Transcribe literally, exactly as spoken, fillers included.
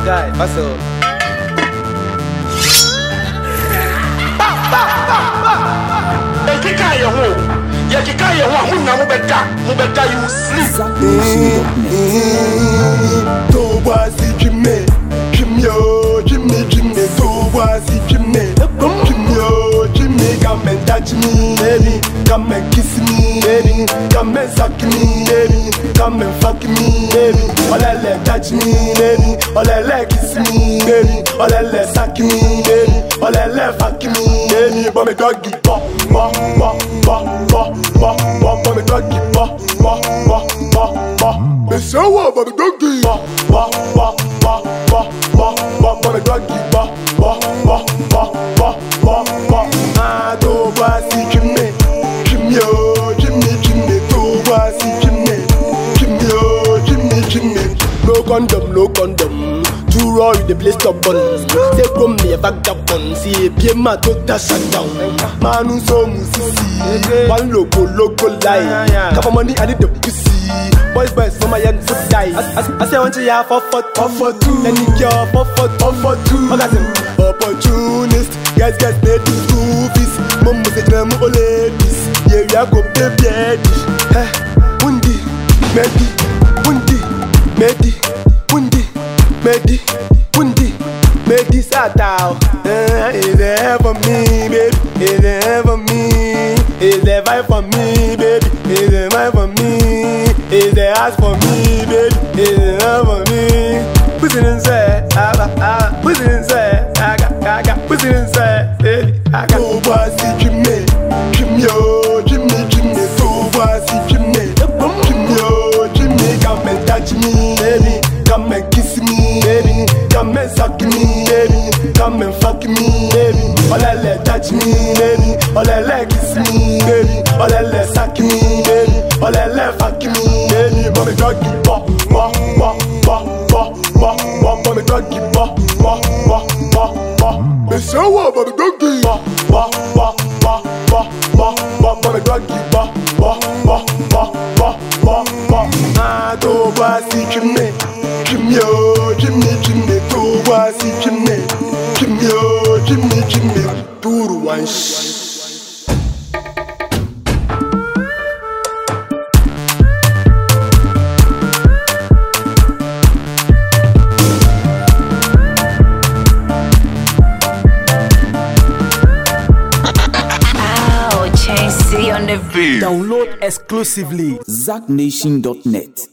guy, what's up? Kika ye ho, ye kika ye ho, hu na mo beda, mo beda you sleep. To was it Jimmy, Jimmy, Jimmy, Jimmy, to was it Jimmy, Jimmy, Jimmy, come and touch me, baby, come and kiss me, baby, come and suck me, baby, come and fuck me, baby, all I let touch me, baby, all I let kiss me, baby, all I let suck me, baby, all I let fuck me, baby, but me doggy, pop, pop, pop, pop, pop, pop, pop, but me doggy, pop, pop, pop, pop, pop, me say what, but me doggy, pop, pop, pop, pop, pop, pop, pop, but me doggy, pop, pop, pop, pop, pop, pop, pop, ah, to was it Jimmy, Jimmy, oh, Jimmy, Jimmy, to was it Jimmy, Jimmy, oh, Jimmy, Jimmy, no condom, no condom. Too raw with the place stubborn. Say from me a vagabond. See a P M a total shutdown. Man who so musisi. One logo, logo lie. Cover money I need the pussy. Boys, boys, so my young foot die. I say I want to have for for for two. Then you cure for for for two. Magazine opportunist. Guys, guys, they do goofies. Mom say them all ladies. Yeah, we are go baby. Hey, Wundi, Medi, Wundi, Medi, Wundi. Medi, Wundi, Medi Satao. Uh, is there for me, baby? Is there for me? Is there vibe for me, baby? Is there vibe for me? Is there ask for me, baby? Is there for me? Pussy inside, ah ah. Pussy inside, I got, I got. Pussy inside, baby, I got. So was it Jimmy, Jimmy, oh, Jimmy, Jimmy. So was it Jimmy, Jimmy, oh, Jimmy. Come and touch me, baby. Come and kiss me, baby. Come and suck me, baby. Come and fuck me, baby. All I let touch me, baby. All I let kiss me, baby. All I let suck me, baby. All I let fuck me, baby. Mommy doggy pop, pop, pop, pop, pop, pop, pop. Mommy doggy pop, pop, pop, pop, pop. Me say what, mommy doggy pop, pop, pop, pop, pop, pop, pop. Mommy doggy pop, pop, pop, pop, pop, pop, pop. Ah, to was it Jimmy. Jimmy, oh, Jimmy, Jimmy, to was it Jimmy, Jimmy, oh, Jimmy, Jimmy, to one sh. Download exclusively zack nation dot net.